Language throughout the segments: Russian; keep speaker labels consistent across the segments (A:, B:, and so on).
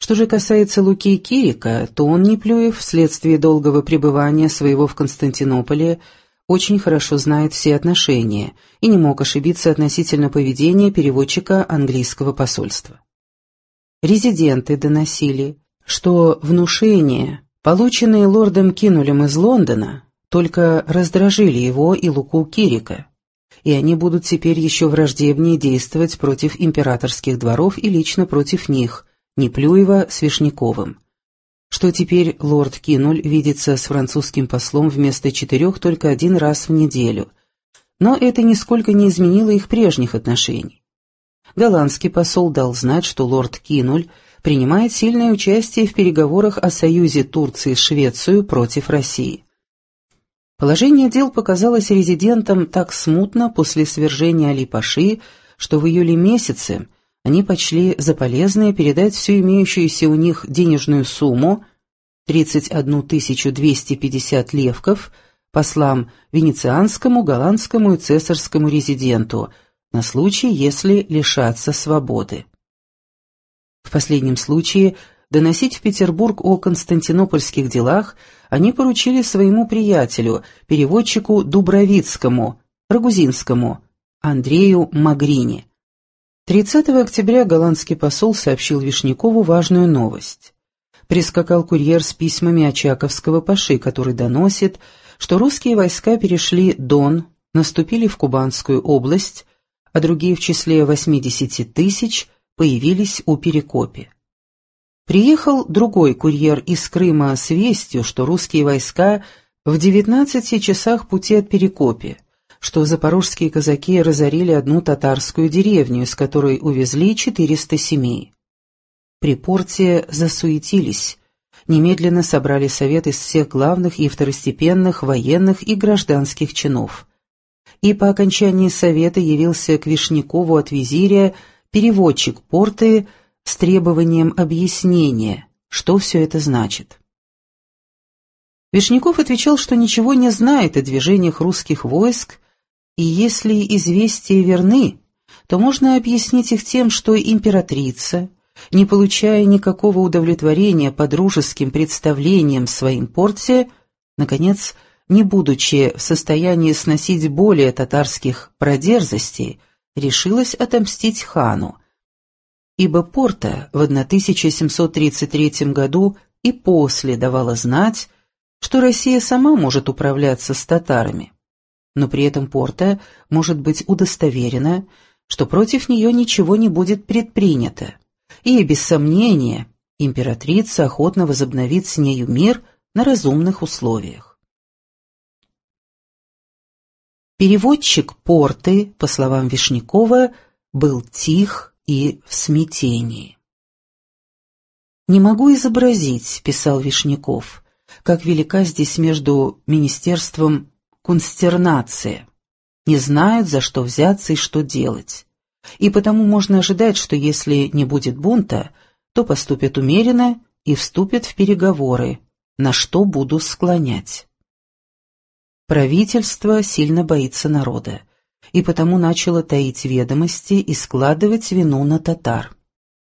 A: Что же касается Луки Кирика, то он, Неплюев, вследствие долгого пребывания своего в Константинополе, очень хорошо знает все отношения и не мог ошибиться относительно поведения переводчика английского посольства. Резиденты доносили, что внушения, полученные лордом Кинулем из Лондона, только раздражили его и Луку Кирика, и они будут теперь еще враждебнее действовать против императорских дворов и лично против них, Неплюева с Вишняковым, что теперь лорд Кинуль видится с французским послом вместо 4 только 1 раз в неделю, но это нисколько не изменило их прежних отношений. Голландский посол дал знать, что лорд Кинуль принимает сильное участие в переговорах о союзе Турции с Швецией против России. Положение дел показалось резидентам так смутно после свержения Али-Паши, что в июле месяце они почли за полезное передать всю имеющуюся у них денежную сумму 31 250 левков послам венецианскому, голландскому и цесарскому резиденту на случай, если лишатся свободы. В последнем случае доносить в Петербург о константинопольских делах они поручили своему приятелю, переводчику Дубровицкому, Рагузинскому, Андрею Магрини. 30 октября голландский посол сообщил Вишнякову важную новость. Прискакал курьер с письмами Очаковского паши, который доносит, что русские войска перешли Дон, наступили в Кубанскую область, а другие в числе 80 тысяч появились у Перекопи. Приехал другой курьер из Крыма с вестью, что русские войска в 19 часах пути от Перекопи, что запорожские казаки разорили одну татарскую деревню, из которой увезли 400 семей. При порте засуетились, немедленно собрали совет из всех главных и второстепенных военных и гражданских чинов. И по окончании совета явился к Вишнякову от визиря переводчик порты с требованием объяснения, что все это значит. Вишняков отвечал, что ничего не знает о движениях русских войск, и если известия верны, то можно объяснить их тем, что императрица, не получая никакого удовлетворения по дружеским представлениям в своем порте, наконец, не будучи в состоянии сносить более татарских продерзостей, решилась отомстить хану, ибо порта в 1733 году и после давала знать, что Россия сама может управляться с татарами, но при этом порта может быть удостоверена, что против нее ничего не будет предпринято, и, без сомнения, императрица охотно возобновит с нею мир на разумных условиях. Переводчик порты, по словам Вишнякова, был тих и в смятении. «Не могу изобразить», — писал Вишняков, — «как велика здесь между министерством констернация. Не знают, за что взяться и что делать. И потому можно ожидать, что если не будет бунта, то поступят умеренно и вступят в переговоры, на что буду склонять. Правительство сильно боится народа, и потому начало таить ведомости и складывать вину на татар.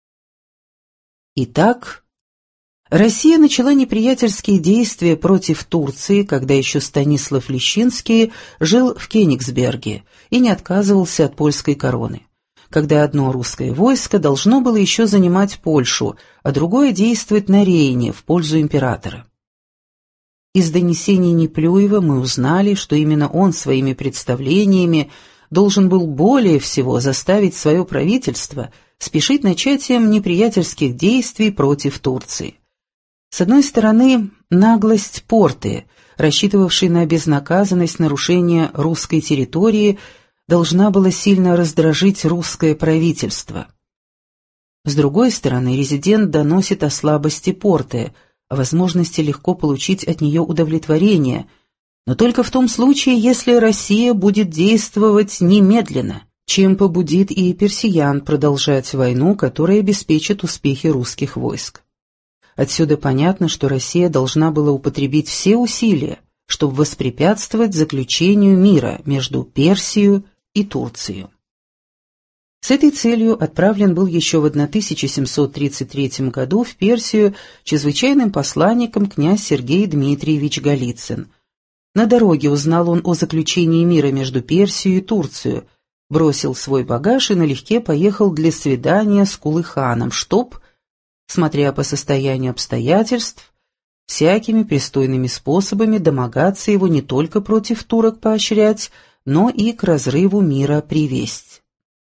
A: Итак, Россия начала неприятельские действия против Турции, когда еще Станислав Лещинский жил в Кенигсберге и не отказывался от польской короны, когда одно русское войско должно было еще занимать Польшу, а другое действовать на Рейне в пользу императора. Из донесений Неплюева мы узнали, что именно он своими представлениями должен был более всего заставить свое правительство спешить начатием неприятельских действий против Турции. С одной стороны, наглость порты, рассчитывавшей на безнаказанность нарушения русской территории, должна была сильно раздражить русское правительство. С другой стороны, резидент доносит о слабости порты, о возможности легко получить от нее удовлетворение, но только в том случае, если Россия будет действовать немедленно, чем побудит и персиян продолжать войну, которая обеспечит успехи русских войск. Отсюда понятно, что Россия должна была употребить все усилия, чтобы воспрепятствовать заключению мира между Персией и Турцией. С этой целью отправлен был еще в 1733 году в Персию чрезвычайным посланником князь Сергей Дмитриевич Голицын. На дороге узнал он о заключении мира между Персией и Турцией, бросил свой багаж и налегке поехал для свидания с Кулы-ханом, чтоб, смотря по состоянию обстоятельств, всякими пристойными способами домогаться его не только против турок поощрять, но и к разрыву мира привесть.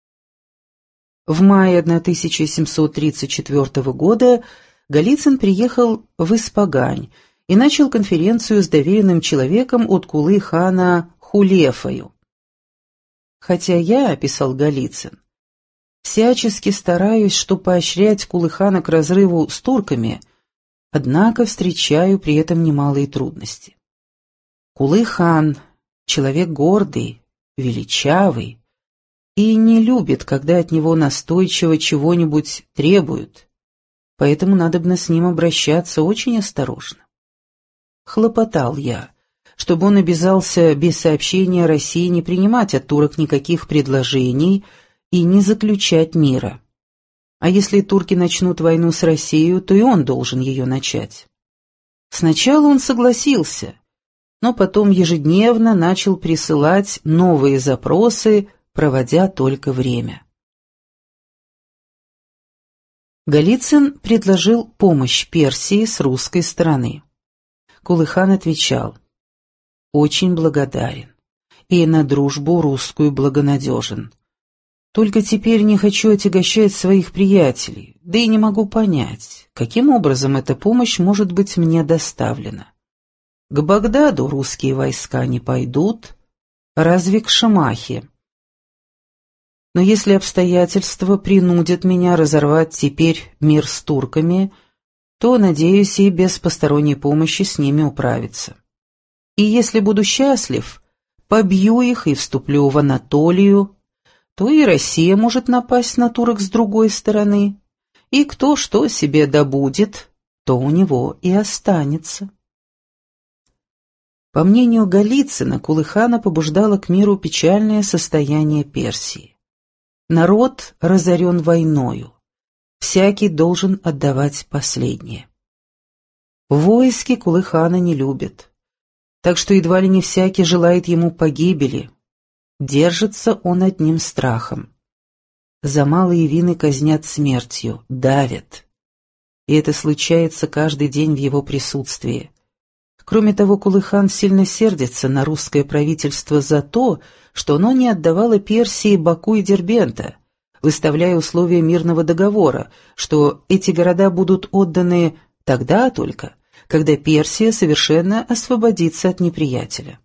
A: В мае 1734 года Голицын приехал в Испагань и начал конференцию с доверенным человеком от Кулы-хана Хулефою. «Хотя я, — писал Голицын, — всячески стараюсь, чтобы поощрять Кулы-хана к разрыву с турками, однако встречаю при этом немалые трудности. Кулы-хан — человек гордый, величавый, и не любит, когда от него настойчиво чего-нибудь требуют, поэтому надобно с ним обращаться очень осторожно. Хлопотал я, чтобы он обязался без сообщения России не принимать от турок никаких предложений и не заключать мира. А если турки начнут войну с Россией, то и он должен ее начать. Сначала он согласился, но потом ежедневно начал присылать новые запросы, проводя только время. Голицын предложил помощь Персии с русской стороны. Кулы-хан отвечал: «Очень благодарен и на дружбу русскую благонадежен. Только теперь не хочу отягощать своих приятелей, да и не могу понять, каким образом эта помощь может быть мне доставлена. К Багдаду русские войска не пойдут, разве к Шамахе? Но если обстоятельства принудят меня разорвать теперь мир с турками, то, надеюсь, и без посторонней помощи с ними управиться. И если буду счастлив, побью их и вступлю в Анатолию, то и Россия может напасть на турок с другой стороны, и кто что себе добудет, то у него и останется». По мнению Голицына, Кулы-хана побуждало к миру печальное состояние Персии. Народ разорен войною, всякий должен отдавать последнее. В войске Кулы-хана не любят, так что едва ли не всякий желает ему погибели. Держится он одним страхом. За малые вины казнят смертью, давят. И это случается каждый день в его присутствии. Кроме того, Кулы-хан сильно сердится на русское правительство за то, что оно не отдавало Персии Баку и Дербента, выставляя условия мирного договора, что эти города будут отданы тогда только, когда Персия совершенно освободится от неприятеля.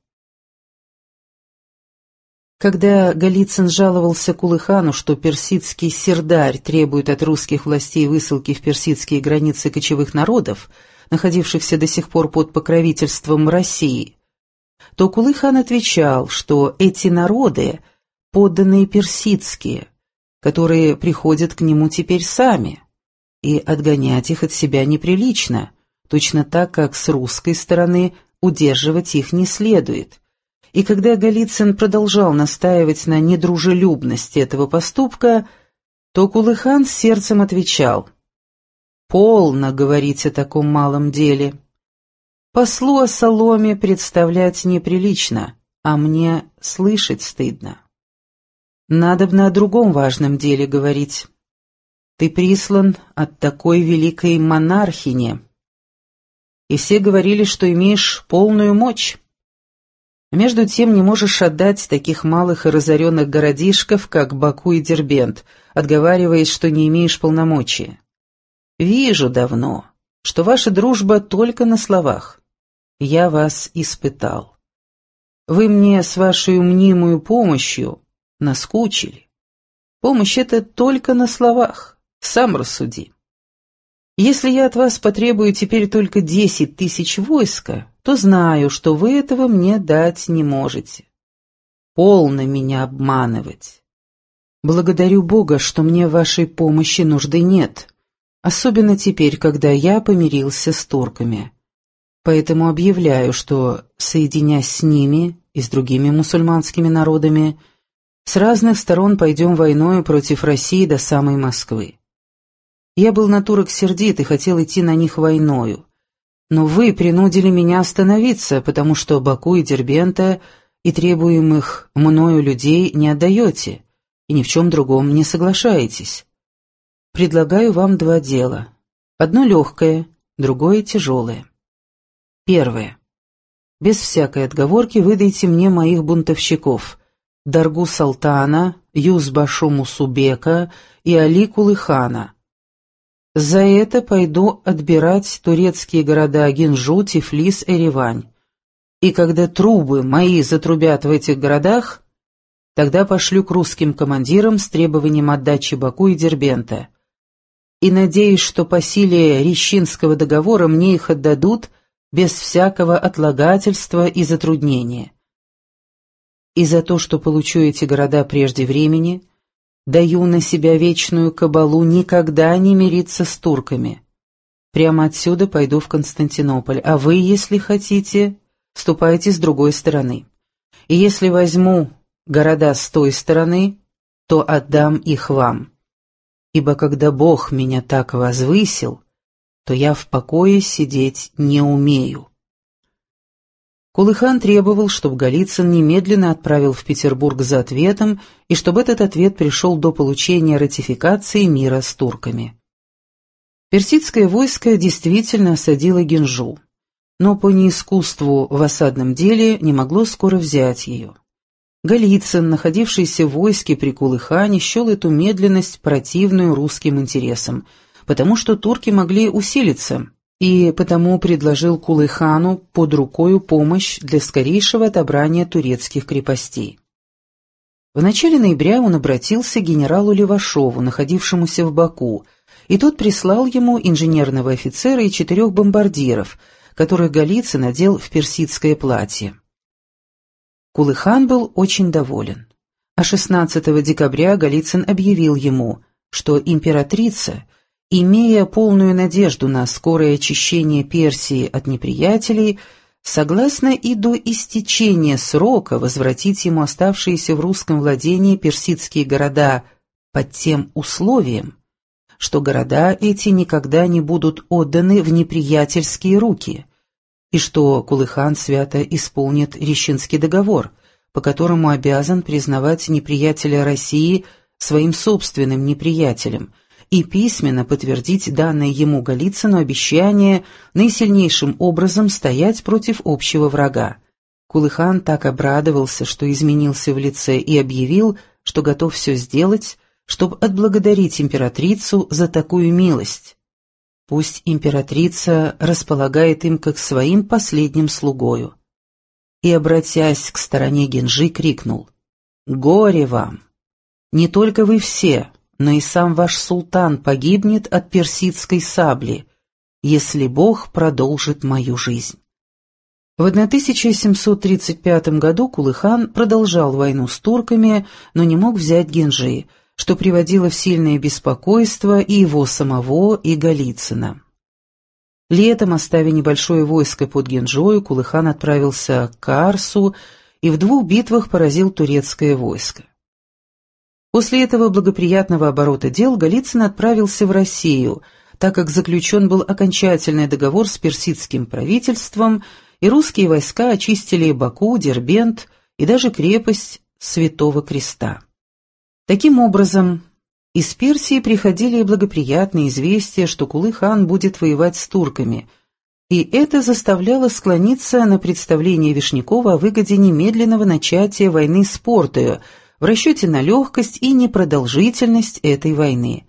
A: Когда Голицын жаловался Кулы-хану, что персидский сердарь требует от русских властей высылки в персидские границы кочевых народов, находившихся до сих пор под покровительством России, то Кулы-хан отвечал, что эти народы — подданные персидские, которые приходят к нему теперь сами, и отгонять их от себя неприлично, точно так, как с русской стороны удерживать их не следует. И когда Голицын продолжал настаивать на недружелюбности этого поступка, то Кулы-хан с сердцем отвечал: «Полно говорить о таком малом деле. Послу о соломе представлять неприлично, а мне слышать стыдно. Надобно о другом важном деле говорить. Ты прислан от такой великой монархини, и все говорили, что имеешь полную мочь. А между тем не можешь отдать таких малых и разоренных городишков, как Баку и Дербент, отговариваясь, что не имеешь полномочия. Вижу давно, что ваша дружба только на словах. Я вас испытал. Вы мне с вашей мнимую помощью наскучили. Помощь эта только на словах, сам рассуди. Если я от вас потребую теперь только 10 тысяч войска, то знаю, что вы этого мне дать не можете. Полно меня обманывать. Благодарю Бога, что мне вашей помощи нужды нет, особенно теперь, когда я помирился с турками. Поэтому объявляю, что, соединясь с ними и с другими мусульманскими народами, С разных сторон пойдем войною против России до самой Москвы. Я был на турок сердит и хотел идти на них войною. Но вы принудили меня остановиться, потому что Баку и Дербента и требуемых мною людей не отдаете, и ни в чем другом не соглашаетесь. Предлагаю вам два дела. Одно легкое, другое тяжелое. Первое. Без всякой отговорки выдайте мне моих бунтовщиков – Даргу Салтана, Юзбашу Мусубека и Али Кулыхана. За это пойду отбирать турецкие города Гинжу, Тифлис, Эревань. И когда трубы мои затрубят в этих городах, тогда пошлю к русским командирам с требованием отдачи Баку и Дербента. И надеюсь, что по силе Рещинского договора мне их отдадут без всякого отлагательства и затруднения. И за то, что получу эти города прежде времени, даю на себя вечную кабалу никогда не мириться с турками. Прямо отсюда пойду в Константинополь, а вы, если хотите, ступайте с другой стороны. И если возьму города с той стороны, то отдам их вам. Ибо когда Бог меня так возвысил, то я в покое сидеть не умею. Кулыхан требовал, чтобы Голицын немедленно отправил в Петербург за ответом и чтобы этот ответ пришел до получения ратификации мира с турками. Персидское войско действительно осадило Гинжу, но по неискусству в осадном деле не могло скоро взять ее. Голицын, находившийся в войске при Кулыхане, счел эту медленность противную русским интересам, потому что турки могли усилиться, и потому предложил Кулыхану под рукою помощь для скорейшего отобрания турецких крепостей. В начале ноября он обратился к генералу Левашову, находившемуся в Баку, и тот прислал ему инженерного офицера и 4 бомбардиров, которых Голицын надел в персидское платье. Кулыхан был очень доволен, а 16 декабря Голицын объявил ему, что императрица, имея полную надежду на скорое очищение Персии от неприятелей, согласна и до истечения срока возвратить ему оставшиеся в русском владении персидские города под тем условием, что города эти никогда не будут отданы в неприятельские руки, и что Кулыхан свято исполнит Рещинский договор, по которому обязан признавать неприятеля России своим собственным неприятелем, и письменно подтвердить данное ему Голицыну обещание наисильнейшим образом стоять против общего врага. Кулыхан так обрадовался, что изменился в лице, и объявил, что готов все сделать, чтобы отблагодарить императрицу за такую милость. Пусть императрица располагает им как своим последним слугою. И, обратясь к стороне Гинжи, крикнул: «Горе вам! Не только вы все, но и сам ваш султан погибнет от персидской сабли, если Бог продолжит мою жизнь». В 1735 году Кулыхан продолжал войну с турками, но не мог взять Гинжи, что приводило в сильное беспокойство и его самого, и Голицына. Летом, оставив небольшое войско под Гинжою, Кулыхан отправился к Каарсу и в 2 битвах поразил турецкое войско. После этого благоприятного оборота дел Голицын отправился в Россию, так как заключен был окончательный договор с персидским правительством, и русские войска очистили Баку, Дербент и даже крепость Святого Креста. Таким образом, из Персии приходили благоприятные известия, что Кулыхан будет воевать с турками, и это заставляло склониться на представление Вишнякова о выгоде немедленного начатия войны с Портою, в расчете на легкость и непродолжительность этой войны.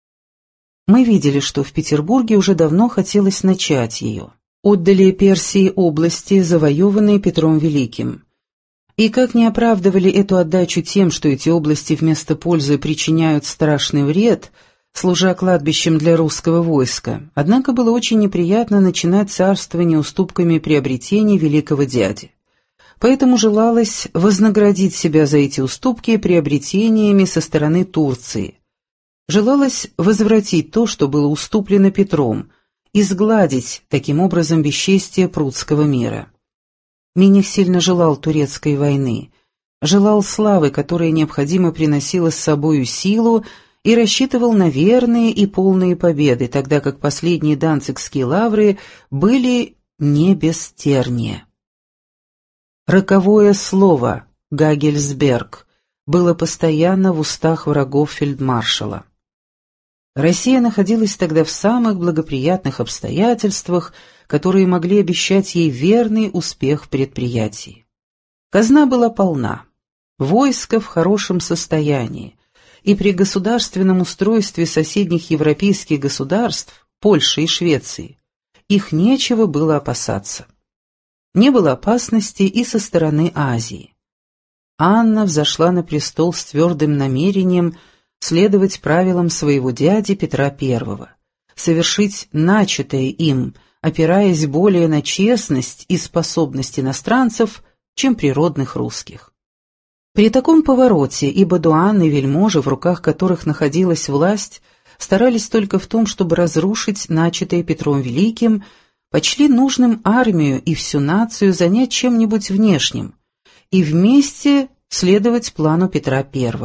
A: Мы видели, что в Петербурге уже давно хотелось начать ее. Отдали Персии области, завоеванные Петром Великим. И как не оправдывали эту отдачу тем, что эти области вместо пользы причиняют страшный вред, служа кладбищем для русского войска, однако было очень неприятно начинать царствование уступками приобретений великого дяди. Поэтому желалось вознаградить себя за эти уступки приобретениями со стороны Турции. Желалось возвратить то, что было уступлено Петром, и сгладить таким образом бесчестие прудского мира. Миних сильно желал турецкой войны, желал славы, которая необходимо приносила с собою силу, и рассчитывал на верные и полные победы, тогда как последние данцигские лавры были не без терния. Роковое слово «Гагельсберг» было постоянно в устах врагов фельдмаршала. Россия находилась тогда в самых благоприятных обстоятельствах, которые могли обещать ей верный успех в предприятии. Казна была полна, войско в хорошем состоянии, и при государственном устройстве соседних европейских государств, Польши и Швеции, их нечего было опасаться. Не было опасности и со стороны Азии. Анна взошла на престол с твердым намерением следовать правилам своего дяди Петра I, совершить начатое им, опираясь более на честность и способность иностранцев, чем природных русских. При таком повороте и бадуан, и вельможи, в руках которых находилась власть, старались только в том, чтобы разрушить начатое Петром Великим, почли нужным армию и всю нацию занять чем-нибудь внешним и вместе следовать плану Петра I.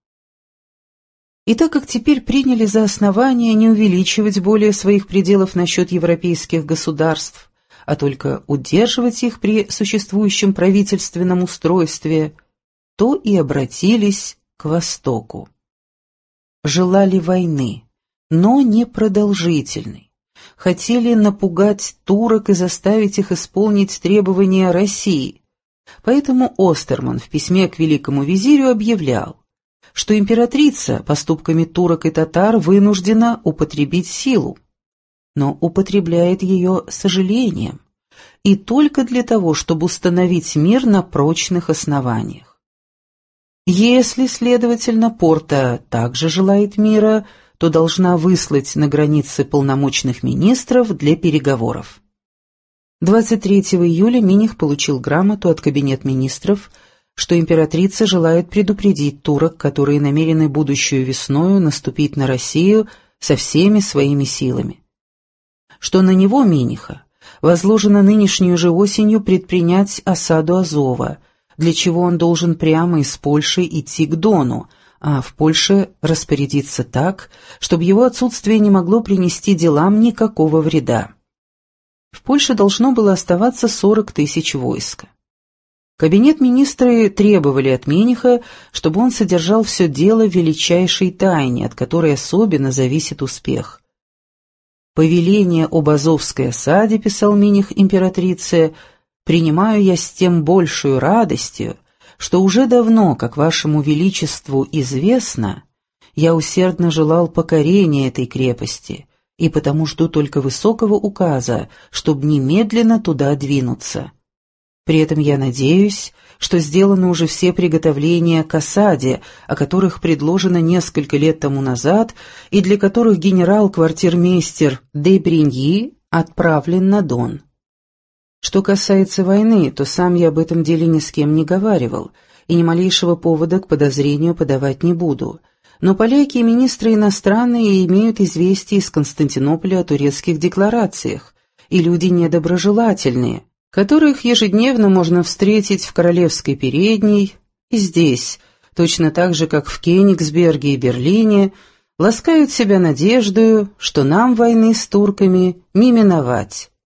A: И так как теперь приняли за основание не увеличивать более своих пределов насчет европейских государств, а только удерживать их при существующем правительственном устройстве, то и обратились к Востоку. Желали войны, но не продолжительной. Хотели напугать турок и заставить их исполнить требования России. Поэтому Остерман в письме к великому визирю объявлял, что императрица поступками турок и татар вынуждена употребить силу, но употребляет ее с сожалением, и только для того, чтобы установить мир на прочных основаниях. Если, следовательно, Порта также желает мира, то должна выслать на границы полномочных министров для переговоров. 23 июля Миних получил грамоту от кабинета министров, что императрица желает предупредить турок, которые намерены будущую весною наступить на Россию со всеми своими силами. Что на него, Миниха, возложено нынешнюю же осенью предпринять осаду Азова, для чего он должен прямо из Польши идти к Дону, а в Польше распорядиться так, чтобы его отсутствие не могло принести делам никакого вреда. В Польше должно было оставаться 40 тысяч войска. Кабинет министры требовали от Миниха, чтобы он содержал все дело в величайшей тайне, от которой особенно зависит успех. «Повеление об Азовской осаде», — писал Миних императрице, — «принимаю я с тем большую радостью, что уже давно, как вашему величеству известно, я усердно желал покорения этой крепости, и потому жду только высокого указа, чтобы немедленно туда двинуться. При этом я надеюсь, что сделаны уже все приготовления к осаде, о которых предложено несколько лет тому назад и для которых генерал-квартирмейстер де Бриньи отправлен на Дон. Что касается войны, то сам я об этом деле ни с кем не говаривал, и ни малейшего повода к подозрению подавать не буду. Но поляки и министры иностранные имеют известие из Константинополя о турецких декларациях, и люди недоброжелательные, которых ежедневно можно встретить в Королевской передней и здесь, точно так же, как в Кёнигсберге и Берлине, ласкают себя надеждою, что нам войны с турками не миновать.